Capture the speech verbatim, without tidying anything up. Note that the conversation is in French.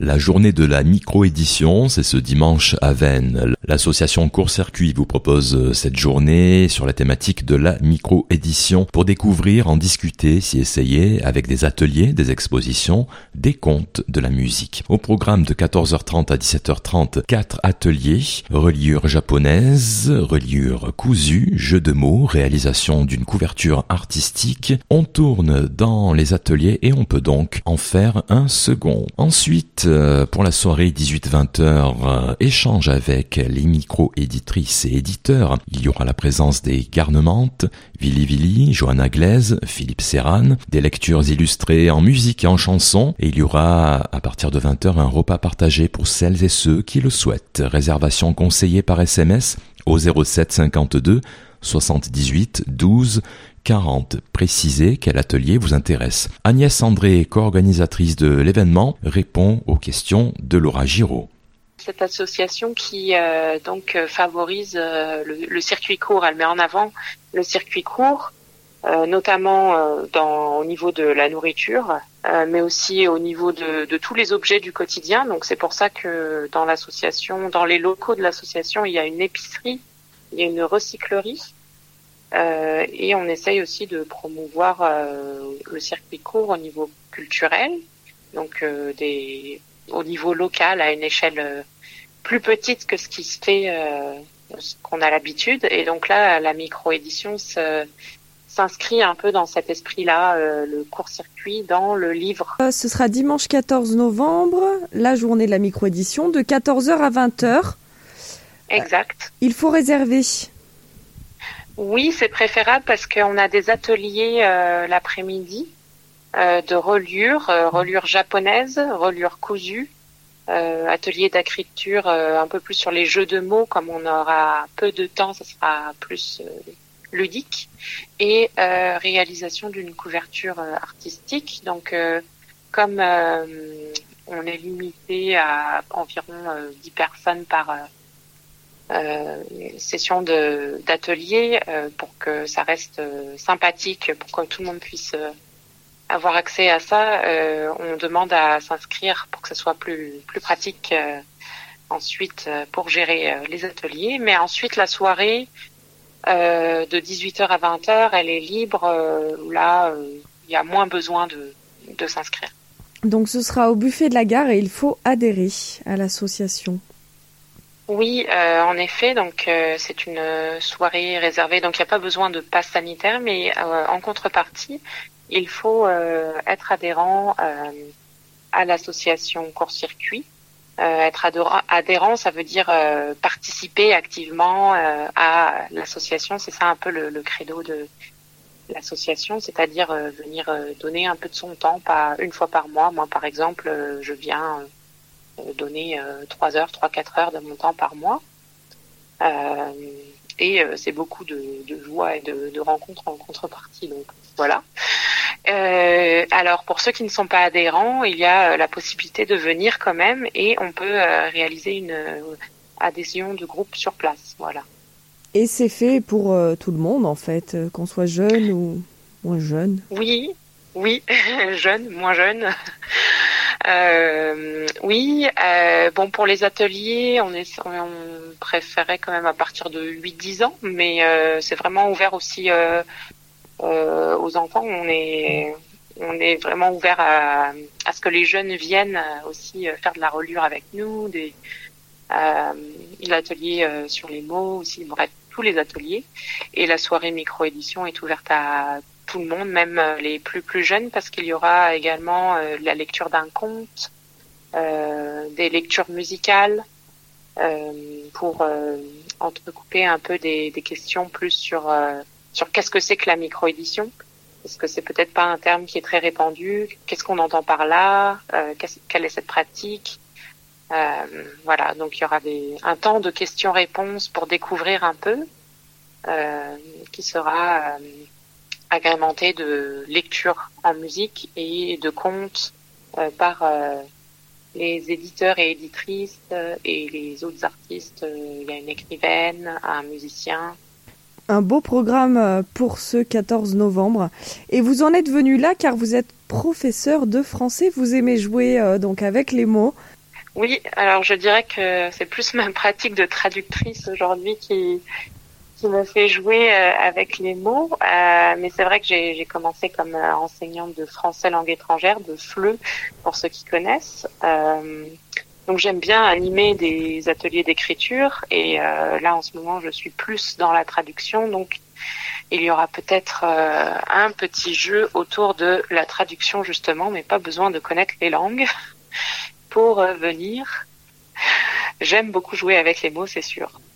La journée de la micro-édition, c'est ce dimanche à Veynes. L'association Court-Circuit vous propose cette journée sur la thématique de la micro-édition pour découvrir, en discuter, s'y essayer avec des ateliers, des expositions, des contes, de la musique. Au programme de quatorze heures trente à dix-sept heures trente, quatre ateliers, reliure japonaise, reliure cousue, jeu de mots, réalisation d'une couverture artistique. On tourne dans les ateliers et on peut donc en faire un second. Ensuite, pour la soirée dix-huit vingt heures, échange avec les micro-éditrices et éditeurs. Il y aura la présence des Garnemantes, Vili Vili, Johanna Glaise, Philippe Serran, des lectures illustrées en musique et en chanson. Et il y aura, à partir de vingt heures, un repas partagé pour celles et ceux qui le souhaitent. Réservation conseillée par S M S au zéro sept cinquante-deux soixante-dix-huit douze quarante. Précisez quel atelier vous intéresse. Agnès André, co-organisatrice de l'événement, répond aux questions de Laura Giraud. Cette association qui euh, donc favorise euh, le, le circuit court, elle met en avant le circuit court, euh, notamment euh, dans, au niveau de la nourriture, euh, mais aussi au niveau de, de tous les objets du quotidien. Donc c'est pour ça que dans l'association, dans les locaux de l'association, il y a une épicerie, il y a une recyclerie. Euh, et on essaye aussi de promouvoir euh, le circuit court au niveau culturel, donc euh, des, au niveau local à une échelle euh, plus petite que ce qui se fait, euh, ce qu'on a l'habitude. Et donc là, la micro-édition se, s'inscrit un peu dans cet esprit-là, euh, le court-circuit dans le livre. Euh, ce sera dimanche quatorze novembre, la journée de la micro-édition, de quatorze heures à vingt heures. Exact. Euh, il faut réserver. Oui, c'est préférable parce qu'on a des ateliers euh, l'après-midi euh, de reliure, euh, reliure japonaise, reliure cousue, euh, atelier d'écriture euh, un peu plus sur les jeux de mots, comme on aura peu de temps, ça sera plus euh, ludique, et euh, réalisation d'une couverture euh, artistique. Donc, euh, comme euh, on est limité à environ euh, dix personnes par euh, Euh, session de d'atelier euh, pour que ça reste euh, sympathique, pour que tout le monde puisse euh, avoir accès à ça. Euh, on demande à s'inscrire pour que ce soit plus plus pratique euh, ensuite euh, pour gérer euh, les ateliers. Mais ensuite la soirée euh, de dix-huit heures à vingt heures, elle est libre. Euh, là, euh, il y a moins besoin de de s'inscrire. Donc ce sera au buffet de la gare et il faut adhérer à l'association. Oui, euh, en effet, donc euh, c'est une soirée réservée, donc il n'y a pas besoin de passe sanitaire, mais euh, en contrepartie, il faut euh, être adhérent euh, à l'association Court-Circuit. Euh, être adhérent, adhérent, ça veut dire euh, participer activement euh, à l'association. C'est ça un peu le, le credo de l'association, c'est-à-dire euh, venir euh, donner un peu de son temps, pas une fois par mois. Moi, par exemple, euh, je viens euh, donner euh, trois heures, trois, quatre heures de mon temps par mois. Euh, et euh, c'est beaucoup de, de joie et de, de rencontres en contrepartie. Donc voilà. Euh, alors pour ceux qui ne sont pas adhérents, il y a euh, la possibilité de venir quand même et on peut euh, réaliser une euh, adhésion de groupe sur place. Voilà. Et c'est fait pour euh, tout le monde en fait, euh, qu'on soit jeune ou moins jeune. Oui, oui, jeune, moins jeune. Euh, oui, euh, bon pour les ateliers, on est, on préférait quand même à partir de huit dix ans, mais euh, c'est vraiment ouvert aussi euh, euh, aux enfants. On est, on est vraiment ouvert à, à ce que les jeunes viennent aussi faire de la reliure avec nous, des euh, l'atelier euh, sur les mots aussi, bref, tous les ateliers. Et la soirée micro-édition est ouverte à tout le monde, même les plus plus jeunes, parce qu'il y aura également euh, la lecture d'un conte, euh, des lectures musicales, euh, pour euh, entrecouper un peu des, des questions plus sur euh, sur qu'est-ce que c'est que la micro-édition, parce que c'est peut-être pas un terme qui est très répandu. Qu'est-ce qu'on entend par là, euh, quelle est cette pratique, euh, voilà. Donc il y aura des, un temps de questions-réponses pour découvrir un peu, euh, qui sera euh, agrémenté de lectures en musique et de contes euh, par euh, les éditeurs et éditrices euh, et les autres artistes. Euh, il y a une écrivaine, un musicien. Un beau programme pour ce quatorze novembre. Et vous en êtes venu là car vous êtes professeur de français. Vous aimez jouer euh, donc avec les mots. Oui, alors je dirais que c'est plus ma pratique de traductrice aujourd'hui qui qui me fait jouer euh, avec les mots. Euh, mais c'est vrai que j'ai, j'ai commencé comme euh, enseignante de français langue étrangère, de F L E, pour ceux qui connaissent. Euh, donc j'aime bien animer des ateliers d'écriture et euh, là en ce moment je suis plus dans la traduction. Donc il y aura peut-être euh, un petit jeu autour de la traduction justement, mais pas besoin de connaître les langues pour euh, venir. J'aime beaucoup jouer avec les mots, c'est sûr.